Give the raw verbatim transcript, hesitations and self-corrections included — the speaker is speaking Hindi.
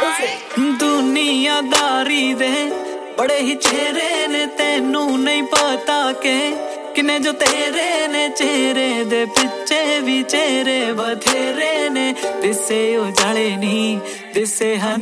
दुनियादारी दे बड़े ही चेहरे ने, तेनू नहीं पता के किने जो तेरे ने। चेहरे दे पिछे भी चेहरे बथेरे ने, दिसे उजाले नी दिसे हन